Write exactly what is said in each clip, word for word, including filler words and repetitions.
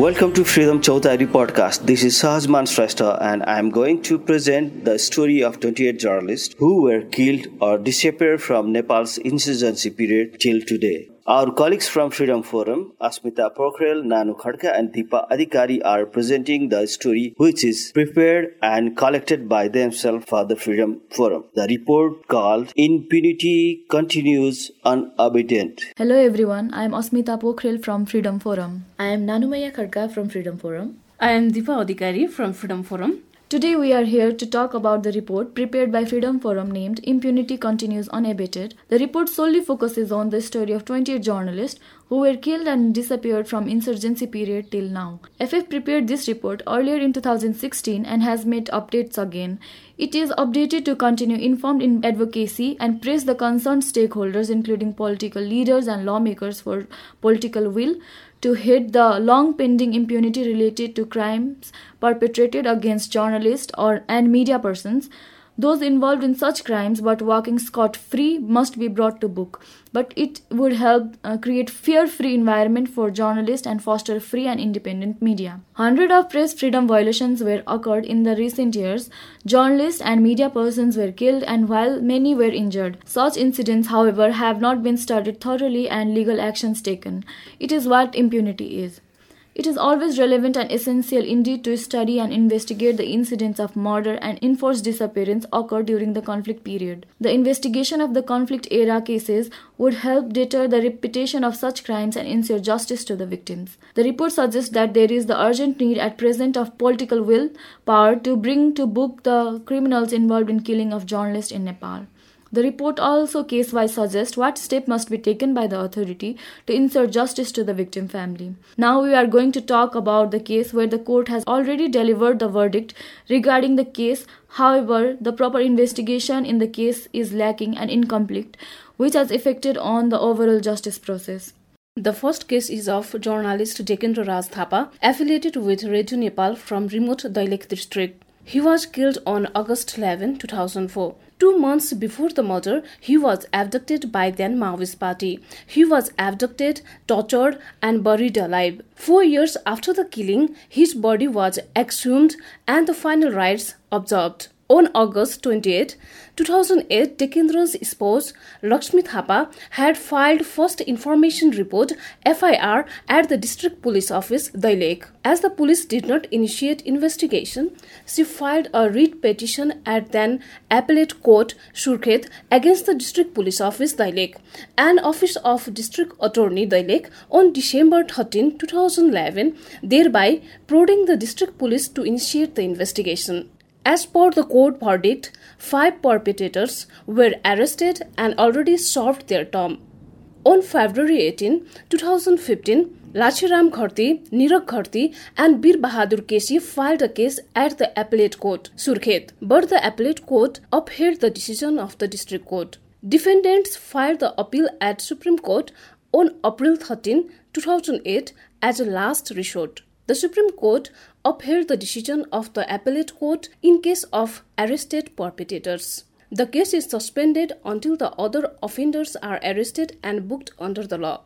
Welcome to Freedom Chautari podcast. This is Sahajman Shrestha and I am going to present the story of twenty-eight journalists who were killed or disappeared from Nepal's insurgency period till today. Our colleagues from Freedom Forum, Asmita Pokhrel, Nanu Khadka and Deepa Adhikari are presenting the story which is prepared and collected by themselves for the Freedom Forum. The report called Impunity Continues Unabated. Hello everyone, I am Asmita Pokhrel from Freedom Forum. I am Nanumaya Khadka from Freedom Forum. I am Deepa Adhikari from Freedom Forum. Today we are here to talk about the report prepared by Freedom Forum named Impunity Continues Unabated. The report solely focuses on the story of twenty-eight journalists who were killed and disappeared from insurgency period till now. F F prepared this report earlier in two thousand sixteen and has made updates again. It is updated to continue informed in advocacy and press the concerned stakeholders including political leaders and lawmakers for political will to hit the long-pending impunity related to crimes perpetrated against journalists or and media persons. Those involved in such crimes but walking scot-free must be brought to book. But it would help uh, create fear-free environment for journalists and foster free and independent media. Hundreds of press freedom violations were occurred in the recent years. Journalists and media persons were killed and while many were injured. Such incidents, however, have not been studied thoroughly and legal actions taken. It is what impunity is. It is always relevant and essential indeed to study and investigate the incidents of murder and enforced disappearance occurred during the conflict period. The investigation of the conflict era cases would help deter the repetition of such crimes and ensure justice to the victims. The report suggests that there is the urgent need at present of political will, power to bring to book the criminals involved in killing of journalists in Nepal. The report also case-wise suggests what step must be taken by the authority to ensure justice to the victim family. Now we are going to talk about the case where the court has already delivered the verdict regarding the case. However, the proper investigation in the case is lacking and incomplete, which has affected on the overall justice process. The first case is of journalist Dekendra Raj Thapa, affiliated with Radio Nepal from remote Dailek district. He was killed on August eleventh, two thousand four. Two months before the murder, he was abducted by then Maoist party. He was abducted, tortured and buried alive. Four years after the killing, his body was exhumed and the final rites observed. On August twenty-eighth, two thousand eight, Dekendra's spouse, Lakshmi Thapa, had filed first information report F I R at the district police office, Dailek. As the police did not initiate investigation, she filed a writ petition at then appellate court, Surkhet, against the district police office, Dailek, and office of district attorney, Dailek, on December thirteenth, two thousand eleven, thereby prodding the district police to initiate the investigation. As per the court verdict, five perpetrators were arrested and already served their term. On February eighteenth, two thousand fifteen, Lachiram Kharti, Nirag Kharti and Bir Bahadur Keshi filed a case at the appellate court, Surkhet, but the appellate court upheld the decision of the district court. Defendants filed the appeal at Supreme Court on April thirteenth, two thousand eight as a last resort. The Supreme Court upheld the decision of the appellate court in case of arrested perpetrators. The case is suspended until the other offenders are arrested and booked under the law.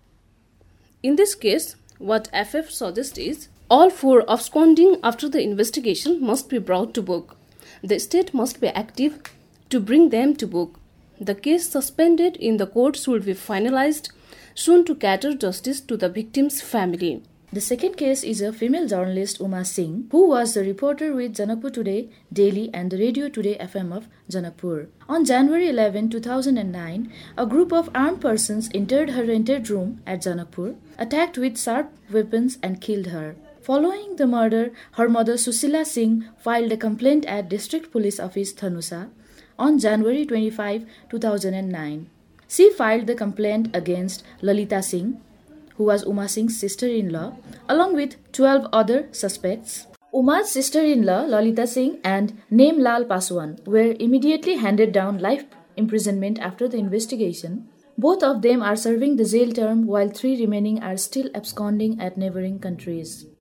In this case, what F F suggests is, all four absconding after the investigation must be brought to book. The state must be active to bring them to book. The case suspended in the court should be finalized soon to cater justice to the victim's family. The second case is a female journalist Uma Singh, who was the reporter with Janakpur Today Daily and the Radio Today F M of Janakpur. On January eleventh, two thousand nine, a group of armed persons entered her rented room at Janakpur, attacked with sharp weapons and killed her. Following the murder, her mother Susila Singh filed a complaint at District Police Office Thanusa on January twenty-fifth, two thousand nine. She filed the complaint against Lalita Singh, who was Uma Singh's sister-in-law, along with twelve other suspects. Uma's sister-in-law, Lalita Singh, and Name Lal Paswan were immediately handed down life imprisonment after the investigation. Both of them are serving the jail term while three remaining are still absconding at neighboring countries.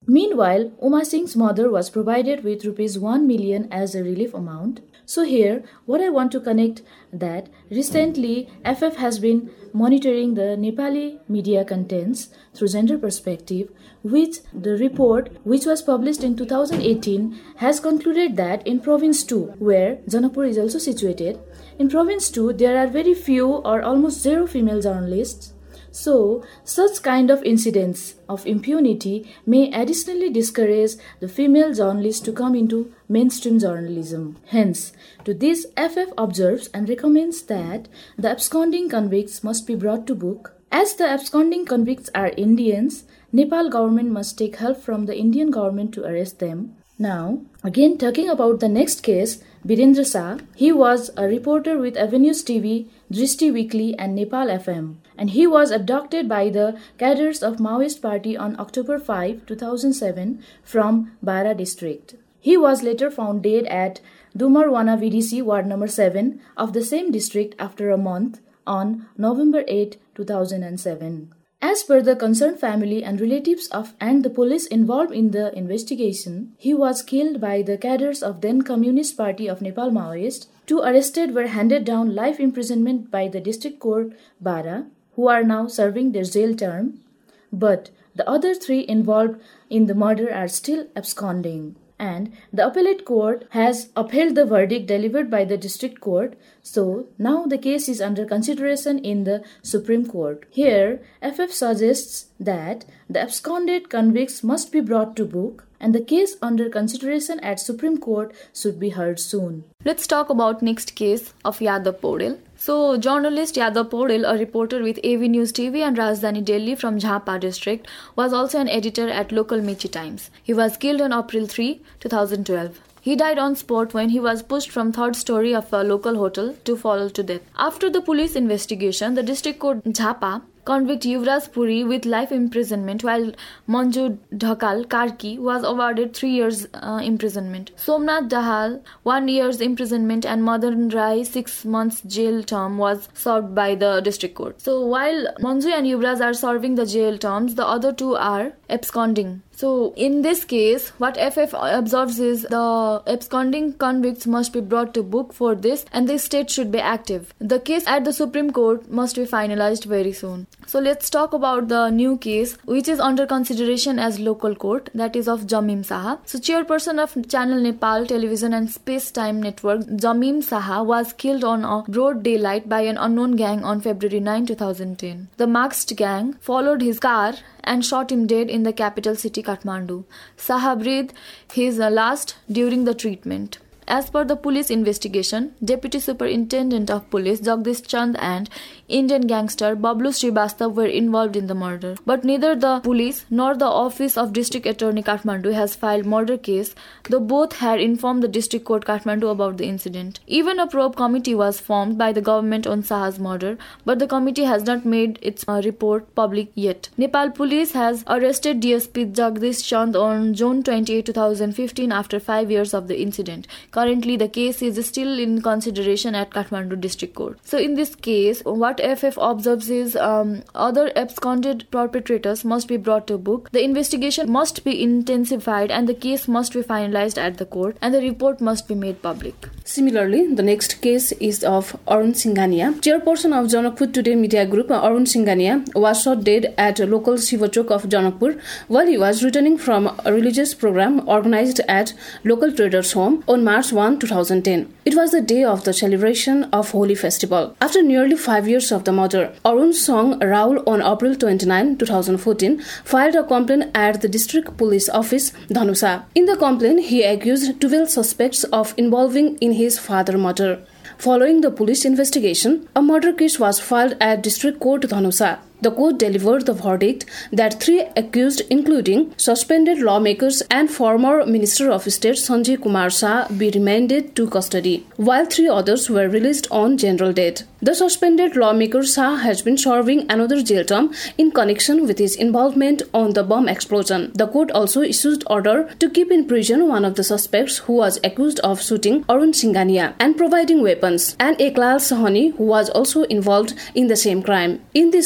Meanwhile, Uma Singh's mother was provided with rupees one million as a relief amount. So here, what I want to connect that recently F F has been monitoring the Nepali media contents through gender perspective, which the report, which was published in two thousand eighteen, has concluded that in Province two, where Janakpur is also situated, in Province two there are very few or almost zero female journalists. So, such kind of incidents of impunity may additionally discourage the female journalists to come into mainstream journalism. Hence, to this, F F observes and recommends that the absconding convicts must be brought to book. As the absconding convicts are Indians, Nepal government must take help from the Indian government to arrest them. Now, again talking about the next case, Birendra Shah, he was a reporter with Avenues T V, Drishti Weekly and Nepal F M. And he was abducted by the cadres of Maoist Party on October fifth, two thousand seven from Bara district. He was later found dead at Dumarwana V D C Ward number seven of the same district after a month on November eighth, two thousand seven. As per the concerned family and relatives of and the police involved in the investigation, he was killed by the cadres of then Communist Party of Nepal Maoist. Two arrested were handed down life imprisonment by the district court Bara, who are now serving their jail term, but the other three involved in the murder are still absconding. And the appellate court has upheld the verdict delivered by the district court, so now the case is under consideration in the Supreme Court. Here, F F suggests that the absconded convicts must be brought to book and the case under consideration at Supreme Court should be heard soon. Let's talk about next case of Yadav Podel. So, journalist Yadav Podel, a reporter with A V News T V and Rajdhani Delhi from Jhapa district, was also an editor at local Mechi Times. He was killed on April third, twenty twelve. He died on spot when he was pushed from third story of a local hotel to fall to death. After the police investigation, the district court Jhapa convict Yuvraj Puri with life imprisonment, while Manju Dhakal Karki was awarded three years uh, imprisonment. Somnath Dahal one year's imprisonment and Madan Rai six months jail term was served by the district court. So while Manju and Yuvraj are serving the jail terms, the other two are absconding. So in this case, what F F observes is the absconding convicts must be brought to book for this and the state should be active. The case at the Supreme Court must be finalized very soon. So let's talk about the new case which is under consideration as local court, that is of Jamim Saha. So chairperson of Channel Nepal Television and Space Time Network, Jamim Saha, was killed on a broad daylight by an unknown gang on February ninth, two thousand ten. The masked gang followed his car and shot him dead in the capital city Kathmandu. Saha breathed his last during the treatment. As per the police investigation, Deputy Superintendent of Police Jagdish Chand and Indian gangster Bablu Srivastav were involved in the murder. But neither the police nor the Office of District Attorney Kathmandu has filed murder case, though both had informed the District Court Kathmandu about the incident. Even a probe committee was formed by the government on Saha's murder, but the committee has not made its uh, report public yet. Nepal police has arrested D S P Jagdish Chand on June twenty-eighth, two thousand fifteen after five years of the incident. Currently, the case is still in consideration at Kathmandu District Court. So, in this case, what F F observes is um, other absconded perpetrators must be brought to book. The investigation must be intensified and the case must be finalized at the court and the report must be made public. Similarly, the next case is of Arun Singhania. Chairperson of Janakpur Today Media Group, Arun Singhania, was shot dead at a local Shivachok of Janakpur while he was returning from a religious program organized at local traders' home on March first, two thousand ten. It was the day of the celebration of Holi festival. After nearly five years of the murder, Arun Song Raul on April twenty-ninth, two thousand fourteen filed a complaint at the District Police Office, Dhanusa. In the complaint, he accused twelve suspects of involving in his father's murder. Following the police investigation, a murder case was filed at District Court Dhanusa. The court delivered the verdict that three accused, including suspended lawmakers and former Minister of State Sanjay Kumar Shah, be remanded to custody, while three others were released on general debt. The suspended lawmaker Shah has been serving another jail term in connection with his involvement on the bomb explosion. The court also issued order to keep in prison one of the suspects who was accused of shooting Arun Singhania and providing weapons, and Eklal Sahani, who was also involved in the same crime. In this case,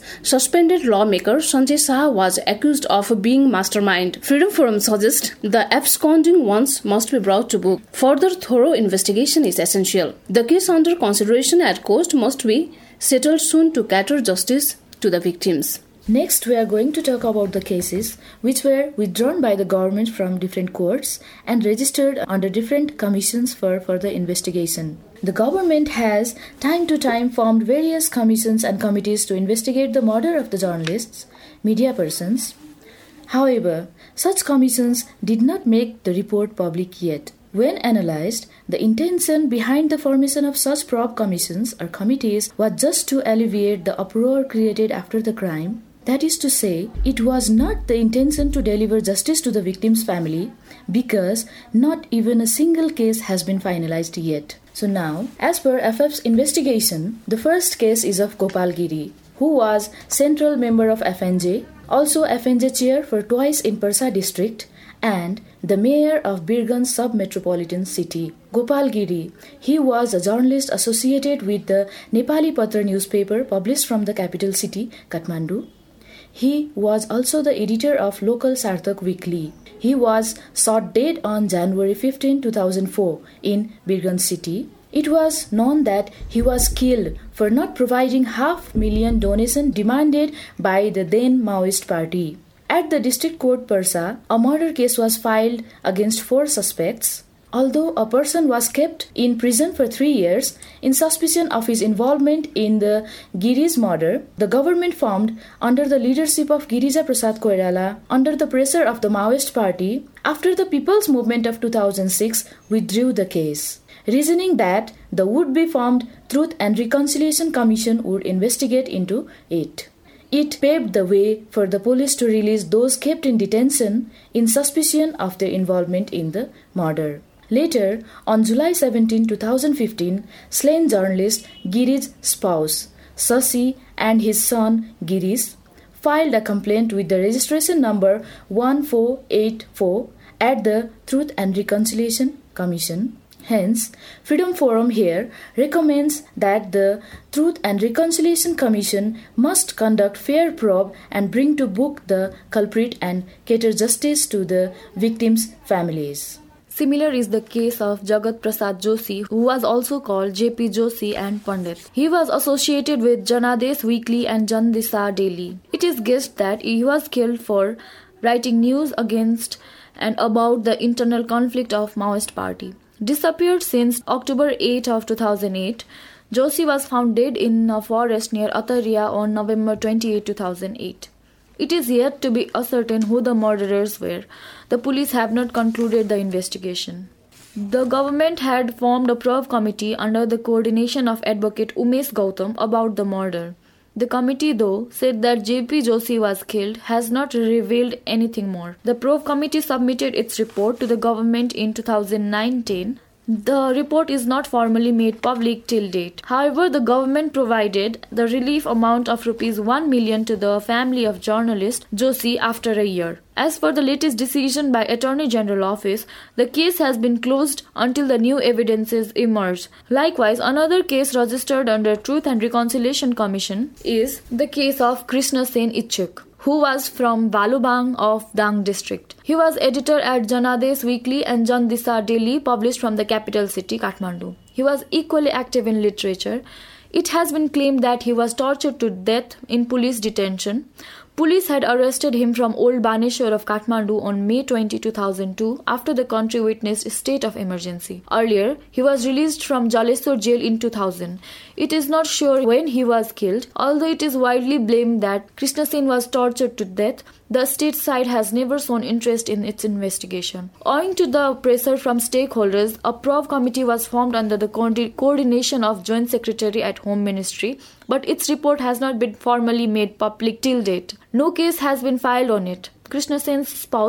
suspended lawmaker Sanjay Shah was accused of being mastermind. Freedom Forum suggests the absconding ones must be brought to book. Further thorough investigation is essential. The case under consideration at court must be settled soon to cater justice to the victims. Next, we are going to talk about the cases which were withdrawn by the government from different courts and registered under different commissions for further investigation. The government has time to time formed various commissions and committees to investigate the murder of the journalists, media persons. However, such commissions did not make the report public yet. When analyzed, the intention behind the formation of such probe commissions or committees was just to alleviate the uproar created after the crime. That is to say, it was not the intention to deliver justice to the victim's family because not even a single case has been finalized yet. So now, as per F F's investigation, the first case is of Gopal Giri, who was central member of F N J, also F N J chair for twice in Parsa district, and the mayor of Birganj sub-metropolitan city. Gopal Giri, he was a journalist associated with the Nepali Patra newspaper published from the capital city, Kathmandu. He was also the editor of local Sarthak Weekly. He was shot dead on January fifteenth, two thousand four in Birganj city. It was known that he was killed for not providing half million donation demanded by the then Maoist party. At the district court Parsa, a murder case was filed against four suspects. Although a person was kept in prison for three years in suspicion of his involvement in the Giri's murder, the government formed under the leadership of Girija Prasad Koirala, under the pressure of the Maoist party, after the People's Movement of two thousand six withdrew the case, reasoning that the would-be formed Truth and Reconciliation Commission would investigate into it. It paved the way for the police to release those kept in detention in suspicion of their involvement in the murder. Later, on July seventeenth, two thousand fifteen, slain journalist Giri's spouse, Sasi, and his son Girish filed a complaint with the registration number one four eight four at the Truth and Reconciliation Commission. Hence, Freedom Forum here recommends that the Truth and Reconciliation Commission must conduct fair probe and bring to book the culprit and cater justice to the victims' families. Similar is the case of Jagat Prasad Joshi, who was also called J P Joshi and Pandit. He was associated with Janadesh Weekly and Jandisa Daily. It is guessed that he was killed for writing news against and about the internal conflict of Maoist party. Disappeared since October eighth of two thousand eight, Joshi was found dead in a forest near Ataria on November twenty-eighth, two thousand eight. It is yet to be ascertained who the murderers were. The police have not concluded the investigation. The government had formed a probe committee under the coordination of Advocate Umesh Gautam about the murder. The committee, though, said that J P Joshi was killed, has not revealed anything more. The probe committee submitted its report to the government in two thousand nineteen. The report is not formally made public till date. However, the government provided the relief amount of rupees one million to the family of journalist Joshi after a year. As for the latest decision by Attorney General Office, the case has been closed until the new evidences emerge. Likewise, another case registered under Truth and Reconciliation Commission is the case of Krishna Sen Ichchuk, who was from Balubang of Dang district. He was editor at Janadesh Weekly and Jandisa Daily, published from the capital city, Kathmandu. He was equally active in literature. It has been claimed that he was tortured to death in police detention. Police had arrested him from Old Baneshwar of Kathmandu on May twentieth, two thousand two after the country witnessed a state of emergency. Earlier, he was released from Jaleswar jail in two thousand. It is not sure when he was killed, although it is widely blamed that Krishna Sen was tortured to death. The state side has never shown interest in its investigation. Owing to the pressure from stakeholders, a probe committee was formed under the co- coordination of Joint Secretary at Home Ministry, but its report has not been formally made public till date. No case has been filed on it. Krishna Sen's spouse,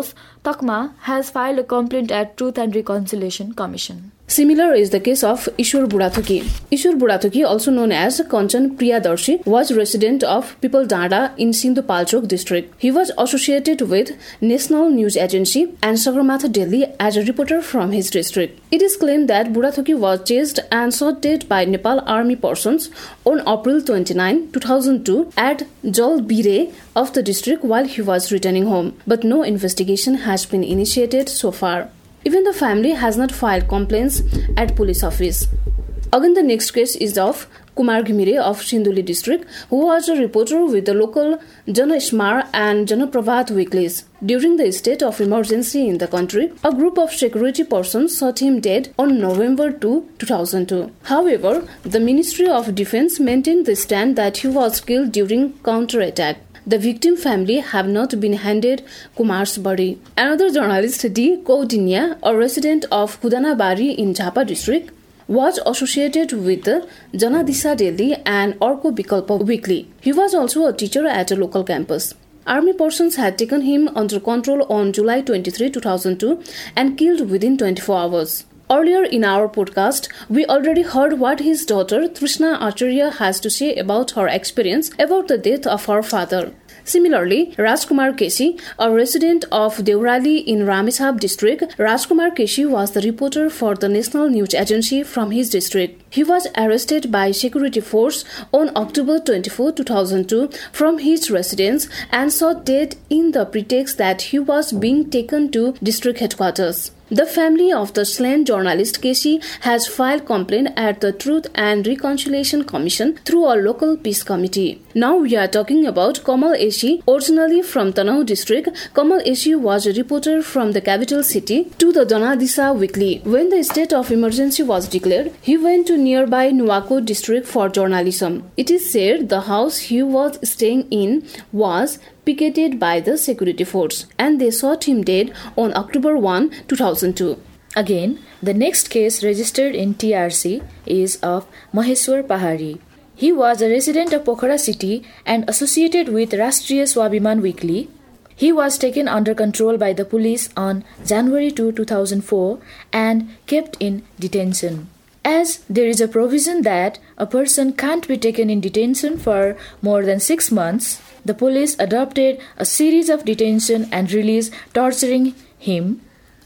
Takma has filed a complaint at Truth and Reconciliation Commission. Similar is the case of Ishwar Burathuki. Ishwar Burathuki, also known as Kanchan Priyadarshi, was resident of Pipaldada in Sindhupalchok district. He was associated with National News Agency and Sagarmatha Delhi as a reporter from his district. It is claimed that Burathuki was chased and shot dead by Nepal Army persons on April twenty-ninth, two thousand two at Jalbire of the district while he was returning home. But no investigation has been initiated so far. Even the family has not filed complaints at police office. Again, the next case is of Kumar Ghimire of Sinduli district, who was a reporter with the local Jana Ismar and Jana Prabhat weeklies. During the state of emergency in the country, a group of security persons shot him dead on November second, two thousand two. However, the Ministry of Defense maintained the stand that he was killed during counter-attack. The victim family have not been handed Kumar's body. Another journalist, D. Kaudinya, a resident of Kudanabari in Jhapa district, was associated with the Janadisa Delhi and Orko Bikalpa weekly. He was also a teacher at a local campus. Army persons had taken him under control on July twenty-third, two thousand two and killed within twenty-four hours. Earlier in our podcast, we already heard what his daughter Trishna Acharya has to say about her experience about the death of her father. Similarly, Rajkumar Keshi, a resident of Deurali in Ramesab district, Rajkumar Keshi was the reporter for the National News Agency from his district. He was arrested by security force on October twenty-fourth, two thousand two from his residence and shot dead in the pretext that he was being taken to district headquarters. The family of the slain journalist Keshi has filed complaint at the Truth and Reconciliation Commission through a local peace committee. Now we are talking about Kamal Eshi, originally from Tanau district. Kamal Eshi was a reporter from the capital city to the Janadisa weekly. When the state of emergency was declared, he went to nearby Nuwako district for journalism. It is said the house he was staying in was picketed by the security force and they shot him dead on October first, two thousand two. Again, the next case registered in T R C is of Maheshwar Pahari. He was a resident of Pokhara city and associated with Rashtriya Swabhiman weekly. He was taken under control by the police on January second, two thousand four and kept in detention. As there is a provision that a person can't be taken in detention for more than six months, the police adopted a series of detention and release torturing him.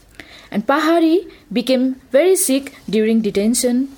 And Pahari became very sick during detention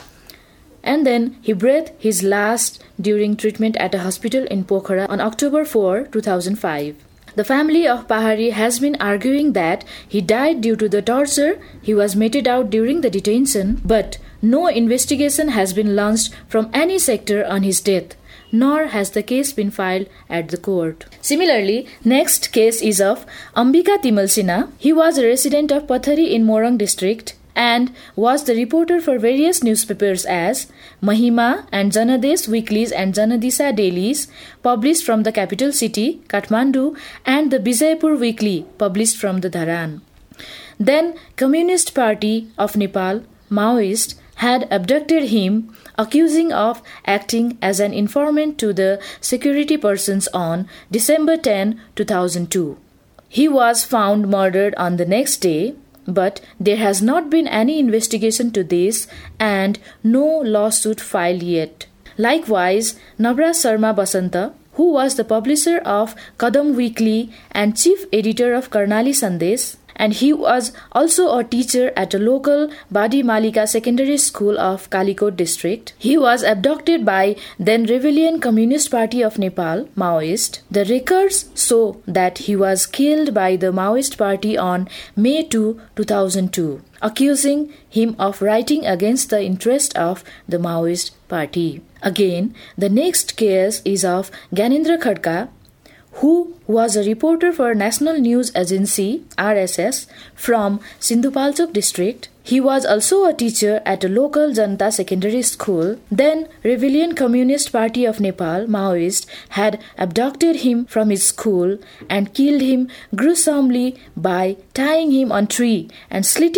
and then he breathed his last during treatment at a hospital in Pokhara on October fourth, two thousand five. The family of Pahari has been arguing that he died due to the torture he was meted out during the detention, but no investigation has been launched from any sector on his death, nor has the case been filed at the court. Similarly, next case is of Ambika Timalsina. He was a resident of Pathari in Morang district and was the reporter for various newspapers as Mahima and Janadesh weeklies and Janadisa dailies published from the capital city, Kathmandu, and the Bijaypur weekly published from the Dharan. Then Communist Party of Nepal, Maoist, had abducted him, accusing of acting as an informant to the security persons on December tenth, two thousand two. He was found murdered on the next day, but there has not been any investigation to this and no lawsuit filed yet. Likewise, Navra Sharma Basanta, who was the publisher of Kadam Weekly and chief editor of Karnali Sandesh, and he was also a teacher at a local Badi Malika Secondary School of Kalikot district. He was abducted by then Rebellion Communist Party of Nepal, Maoist. The records show that he was killed by the Maoist party on May second, two thousand two, accusing him of writing against the interest of the Maoist party. Again, the next case is of Gyanendra Khadka, who was a reporter for National News Agency R S S from Sindhupalchok district. He was also a teacher at a local Janta secondary school. Then Rebellion Communist Party of Nepal, Maoist, had abducted him from his school and killed him gruesomely by tying him on a tree and slitting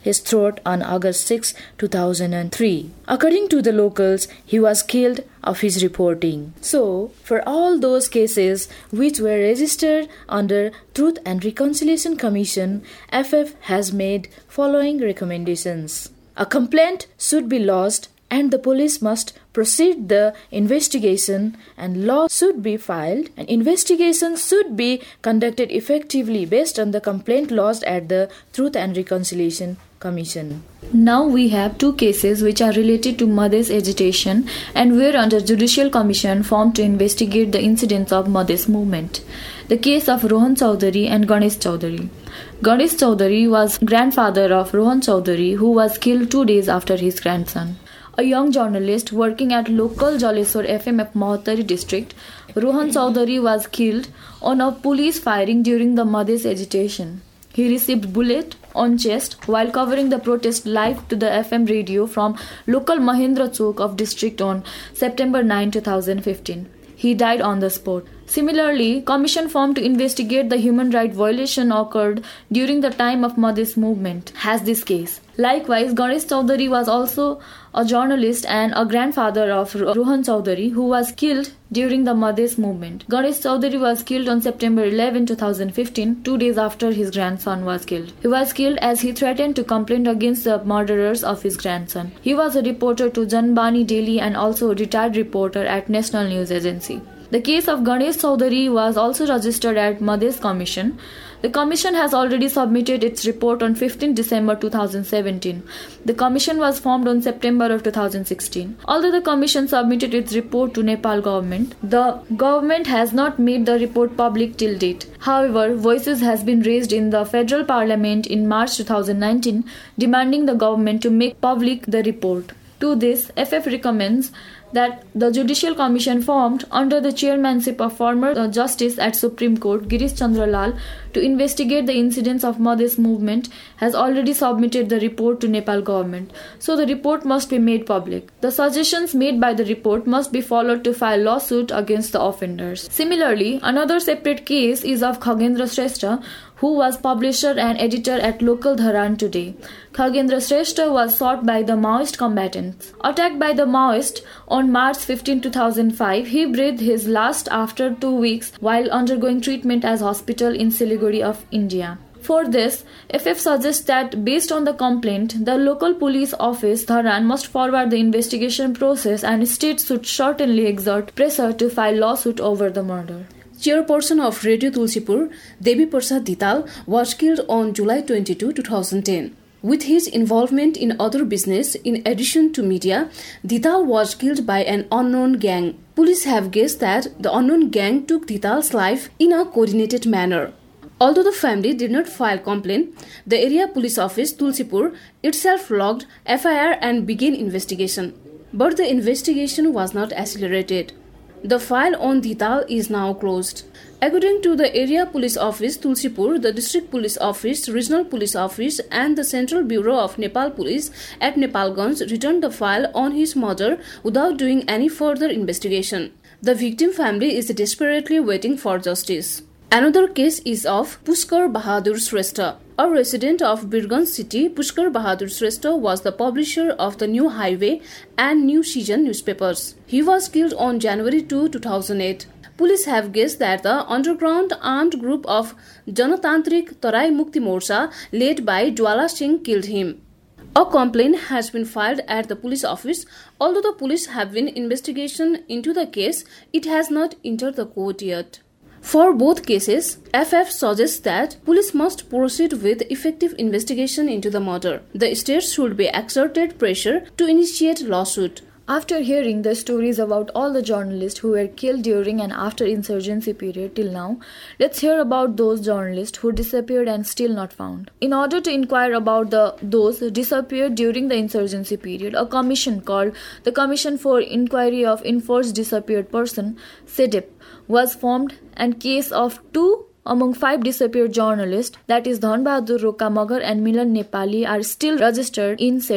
his throat on August sixth, two thousand three. According to the locals, he was killed of his reporting. So, for all those cases which were registered under Truth and Reconciliation Commission, F F has made following recommendations. A complaint should be lodged and the police must proceed the investigation, and law should be filed, and investigation should be conducted effectively based on the complaint lodged at the Truth and Reconciliation Commission. Now we have two cases which are related to Madhes agitation and were under Judicial Commission formed to investigate the incidents of Madhes movement. The case of Rohan Chaudhary and Ganesh Chaudhary. Ganesh Chaudhary was grandfather of Rohan Chaudhary, who was killed two days after his grandson. A young journalist working at local Jaleswar F M F Mahattari district, Rohan Chaudhary was killed on a police firing during the Madhes agitation. He received bullet on chest while covering the protest live to the F M radio from local Mahendra Chowk of district on September ninth, two thousand fifteen. He died on the spot. Similarly, commission formed to investigate the human rights violation occurred during the time of Madhes movement has this case. Likewise, Ganesh Chaudhary was also a journalist and a grandfather of Rohan Chaudhary, who was killed during the Madhes movement. Ganesh Chaudhary was killed on September eleventh, two thousand fifteen, two days after his grandson was killed. He was killed as he threatened to complain against the murderers of his grandson. He was a reporter to Janbani Daily and also a retired reporter at National News Agency. The case of Ganesh Chaudhary was also registered at Madhes Commission. The Commission has already submitted its report on fifteenth December two thousand seventeen. The Commission was formed on September of two thousand sixteen. Although the Commission submitted its report to Nepal government, the government has not made the report public till date. However, voices has been raised in the Federal Parliament in March two thousand nineteen demanding the government to make public the report. To this, F F recommends that the Judicial Commission formed under the chairmanship of former uh, Justice at Supreme Court Girish Chandra Lal to investigate the incidents of Madhes movement has already submitted the report to Nepal government. So the report must be made public. The suggestions made by the report must be followed to file lawsuit against the offenders. Similarly, another separate case is of Khagendra Shrestha, who was publisher and editor at local Dharan Today. Khagendra Shrestha was sought by the Maoist combatants. Attacked by the Maoists on March fifteenth, two thousand five, he breathed his last after two weeks while undergoing treatment as hospital in Siliguri of India. For this, F F suggests that based on the complaint, the local police office Dharan must forward the investigation process and state should certainly exert pressure to file lawsuit over the murder. Chairperson of Radio Tulsipur, Devi Prasad Dhital, was killed on July twenty-second, two thousand ten. With his involvement in other business, in addition to media, Dhital was killed by an unknown gang. Police have guessed that the unknown gang took Dhital's life in a coordinated manner. Although the family did not file complaint, the area police office Tulsipur itself logged F I R and began investigation. But the investigation was not accelerated. The file on Dhital is now closed. According to the area police office Tulsipur, the district police office, regional police office and the Central Bureau of Nepal Police at Nepalganj returned the file on his murder without doing any further investigation. The victim family is desperately waiting for justice. Another case is of Pushkar Bahadur Shrestha. A resident of Birganj city, Pushkar Bahadur Shrestha was the publisher of the New Highway and New Season newspapers. He was killed on January second, two thousand eight. Police have guessed that the underground armed group of Janatantrik Tarai Mukti Morcha led by Jwala Singh killed him. A complaint has been filed at the police office. Although the police have been investigation into the case, it has not entered the court yet. For both cases, F F suggests that police must proceed with effective investigation into the murder. The state should be exerted pressure to initiate lawsuit. After hearing the stories about all the journalists who were killed during and after insurgency period till now, let's hear about those journalists who disappeared and still not found. In order to inquire about the those disappeared during the insurgency period, a commission called the Commission for Inquiry of Enforced Disappeared Person, C E D I P, was formed, and case of two among five disappeared journalists, that is Dhan Bahadur Roka Magar and Milan Nepali, are still registered in C E D I P.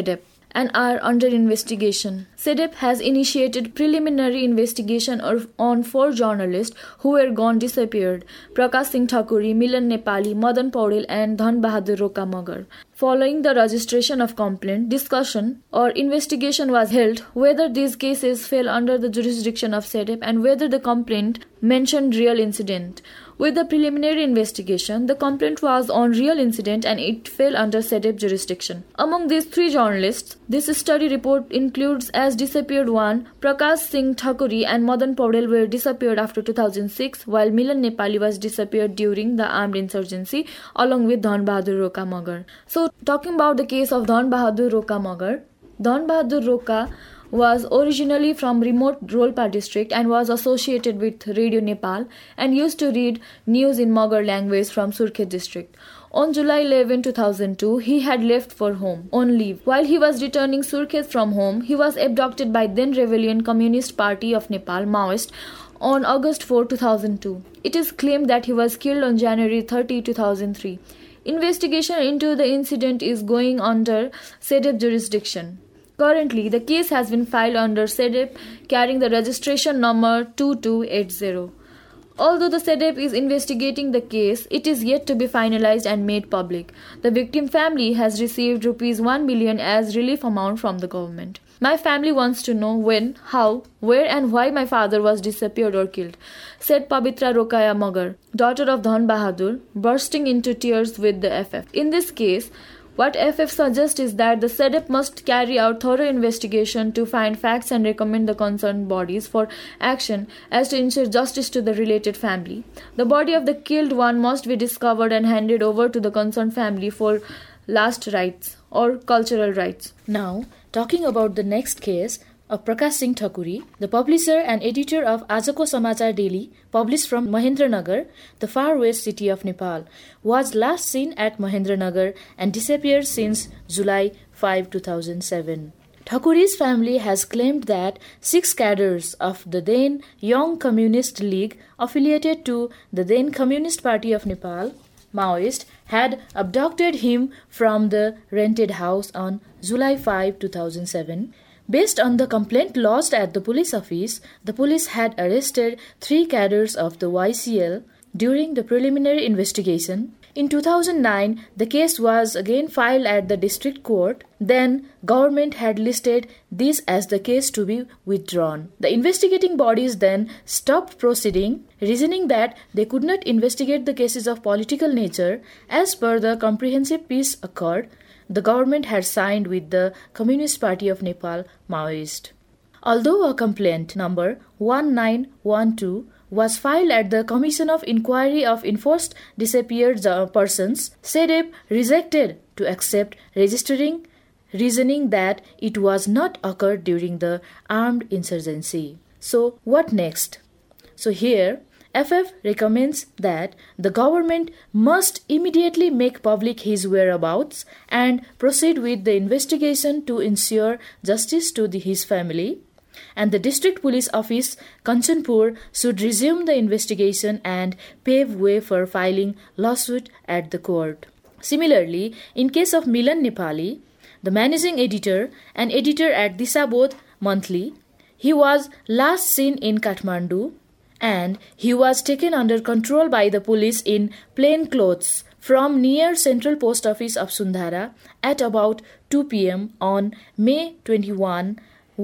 and are under investigation. SEDEP has initiated preliminary investigation on four journalists who were gone disappeared: Prakash Singh Thakuri, Milan Nepali, Madan Paudel and Dhan Bahadur Roka Magar. Following the registration of complaint, discussion or investigation was held whether these cases fell under the jurisdiction of SEDEP and whether the complaint mentioned real incident. With the preliminary investigation, the complaint was on real incident and it fell under SEDEP jurisdiction. Among these three journalists, this study report includes as disappeared one, Prakash Singh Thakuri and Madan Paudel were disappeared after two thousand six, while Milan Nepali was disappeared during the armed insurgency along with Dhan Bahadur Roka Magar. So, talking about the case of Dhan Bahadur Roka Magar, Dhan Bahadur Roka was originally from remote Rolpa district and was associated with Radio Nepal and used to read news in Magar language from Surkhet district. On July eleventh, two thousand two, he had left for home on leave. While he was returning Surkhet from home, he was abducted by then Rebellion Communist Party of Nepal Maoist on August fourth, two thousand two. It is claimed that he was killed on January thirtieth, two thousand three. Investigation into the incident is going under SEDEP jurisdiction. Currently, the case has been filed under SEDEP carrying the registration number two two eight zero. Although the SEDEP is investigating the case, it is yet to be finalized and made public. The victim family has received rupees one million as relief amount from the government. My family wants to know when, how, where and why my father was disappeared or killed, said Pabitra Rokaya Magar, daughter of Dhan Bahadur, bursting into tears with the F F. In this case, what F F suggests is that the SEDEP must carry out thorough investigation to find facts and recommend the concerned bodies for action as to ensure justice to the related family. The body of the killed one must be discovered and handed over to the concerned family for last rites or cultural rites. Now, talking about the next case of Prakash Singh Thakuri, the publisher and editor of Ajako Samachar Daily, published from Mahendranagar, the far west city of Nepal, was last seen at Mahendranagar and disappeared since July fifth, two thousand seven. Thakuri's family has claimed that six cadres of the then Young Communist League affiliated to the then Communist Party of Nepal, Maoist, had abducted him from the rented house on July fifth, two thousand seven. Based on the complaint lodged at the police office, the police had arrested three cadres of the Y C L during the preliminary investigation. In two thousand nine, the case was again filed at the district court. Then, government had listed this as the case to be withdrawn. The investigating bodies then stopped proceeding, reasoning that they could not investigate the cases of political nature as per the comprehensive peace accord the government had signed with the Communist Party of Nepal, Maoist. Although a complaint number one nine one two was filed at the Commission of Inquiry of Enforced Disappeared Persons, SEDEP rejected to accept registering, reasoning that it was not occurred during the armed insurgency. So, what next? So here, F F recommends that the government must immediately make public his whereabouts and proceed with the investigation to ensure justice to the, his family. And the District Police Office, Kanchanpur, should resume the investigation and pave way for filing lawsuit at the court. Similarly, in case of Milan Nepali, the managing editor and editor at Disabodh Monthly, he was last seen in Kathmandu, and he was taken under control by the police in plain clothes from near Central Post Office of Sundhara at about two p.m. on May twenty-first,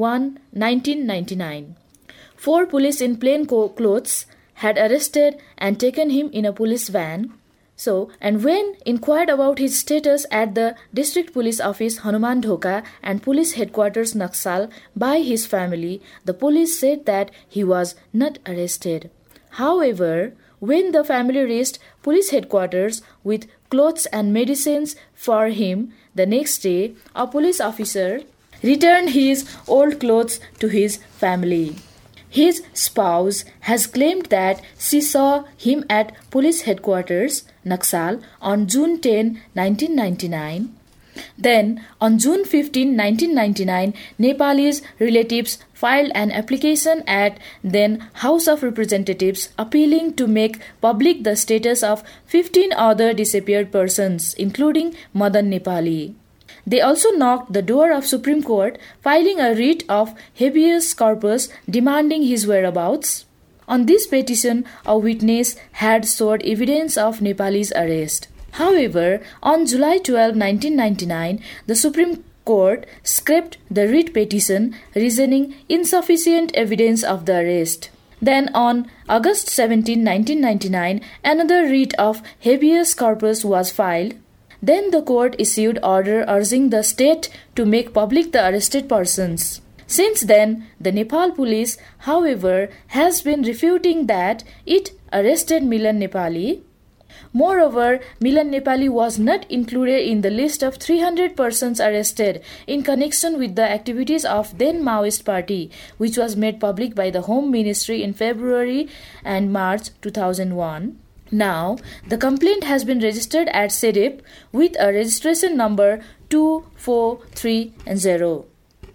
nineteen ninety-nine. Four police in plain co- clothes had arrested and taken him in a police van. So, and when inquired about his status at the District Police Office Hanuman Dhoka and Police Headquarters Naxal by his family, the police said that he was not arrested. However, when the family reached Police Headquarters with clothes and medicines for him, the next day, a police officer returned his old clothes to his family. His spouse has claimed that she saw him at Police Headquarters, Naxal, on June tenth, nineteen ninety-nine. Then, on June fifteenth, nineteen ninety-nine, Nepalese relatives filed an application at then House of Representatives appealing to make public the status of fifteen other disappeared persons, including Madan Nepali. They also knocked the door of Supreme Court, filing a writ of habeas corpus demanding his whereabouts. On this petition, a witness had sought evidence of Nepali's arrest. However, on July twelfth, nineteen ninety-nine, the Supreme Court scrapped the writ petition, reasoning insufficient evidence of the arrest. Then on August seventeenth, nineteen ninety-nine, another writ of habeas corpus was filed. Then the court issued order urging the state to make public the arrested persons. Since then, the Nepal police, however, has been refuting that it arrested Milan Nepali. Moreover, Milan Nepali was not included in the list of three hundred persons arrested in connection with the activities of then Maoist Party, which was made public by the Home Ministry in February and March two thousand one. Now, the complaint has been registered at S E D I P with a registration number two four three zero.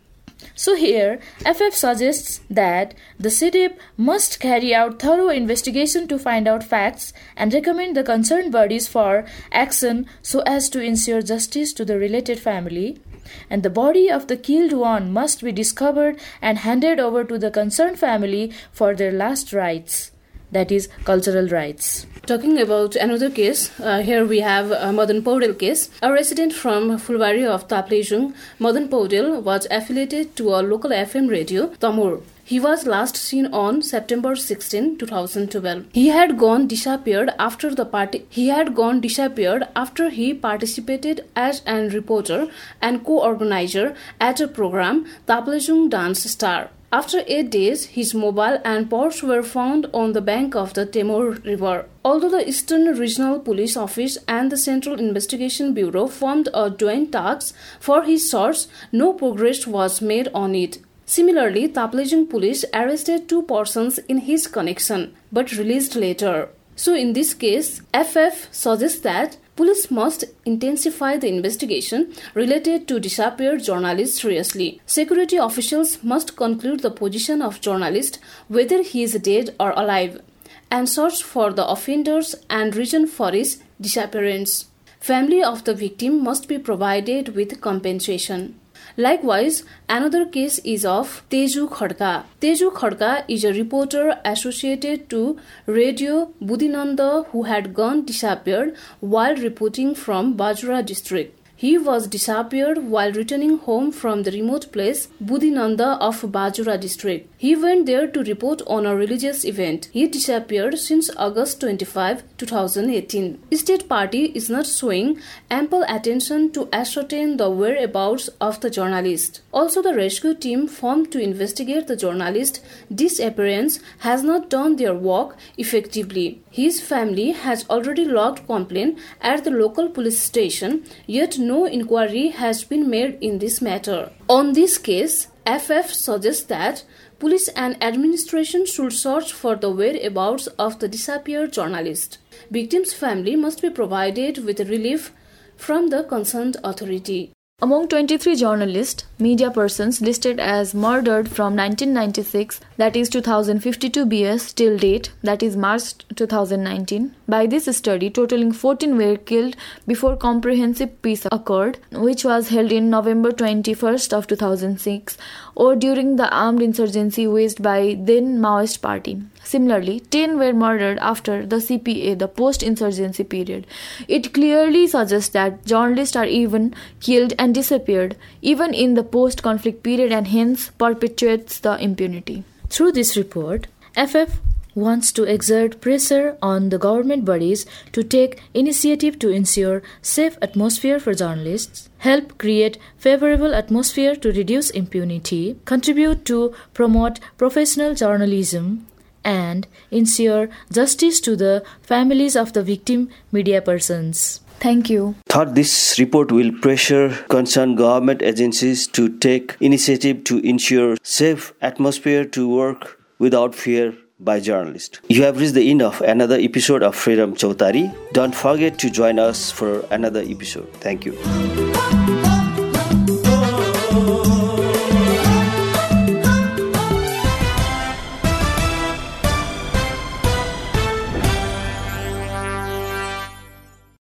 So here, F F suggests that the S E D I P must carry out thorough investigation to find out facts and recommend the concerned bodies for action so as to ensure justice to the related family. And the body of the killed one must be discovered and handed over to the concerned family for their last rites, that is, cultural rights. Talking about another case, uh, here we have a Madan Paudel case. A resident from Fulbari of Taplejung, Madan Paudel was affiliated to a local F M radio, Tamur. He was last seen on September sixteenth, two thousand twelve. He had gone disappeared after the party. He had gone disappeared after he participated as an reporter and co-organizer at a program, Taplejung Dance Star. After eight days, his mobile and purse were found on the bank of the Temur River. Although the Eastern Regional Police Office and the Central Investigation Bureau formed a joint task for his search, no progress was made on it. Similarly, Taplejung police arrested two persons in his connection, but released later. So in this case, F F suggests that police must intensify the investigation related to disappeared journalists seriously. Security officials must conclude the position of journalist, whether he is dead or alive, and search for the offenders and reason for his disappearance. Family of the victim must be provided with compensation. Likewise, another case is of Teju Khadka. Teju Khadka is a reporter associated to Radio Budinanda who had gone disappeared while reporting from Bajura district. He was disappeared while returning home from the remote place Budinanda of Bajura district. He went there to report on a religious event. He disappeared since August twenty-fifth, two thousand eighteen. State party is not showing ample attention to ascertain the whereabouts of the journalist. Also, the rescue team formed to investigate the journalist's disappearance has not done their work effectively. His family has already logged complaint at the local police station, yet no inquiry has been made in this matter. On this case, F F suggests that police and administration should search for the whereabouts of the disappeared journalist. Victim's family must be provided with relief from the concerned authority. Among twenty-three journalists, media persons listed as murdered from nineteen ninety-six, that is two thousand fifty-two B S, till date, that is March two thousand nineteen, by this study, totaling fourteen were killed before comprehensive peace occurred, which was held in November twenty-first of two thousand six, or during the armed insurgency waged by then Maoist Party. Similarly, ten were murdered after the C P A, the post-insurgency period. It clearly suggests that journalists are even killed and disappeared, even in the post-conflict period, and hence perpetuates the impunity. Through this report, F F wants to exert pressure on the government bodies to take initiative to ensure safe atmosphere for journalists, help create favorable atmosphere to reduce impunity, contribute to promote professional journalism, and ensure justice to the families of the victim media persons. Thank you. Thought this report will pressure concerned government agencies to take initiative to ensure safe atmosphere to work without fear by journalists. You have reached the end of another episode of Freedom Chautari. Don't forget to join us for another episode. Thank you.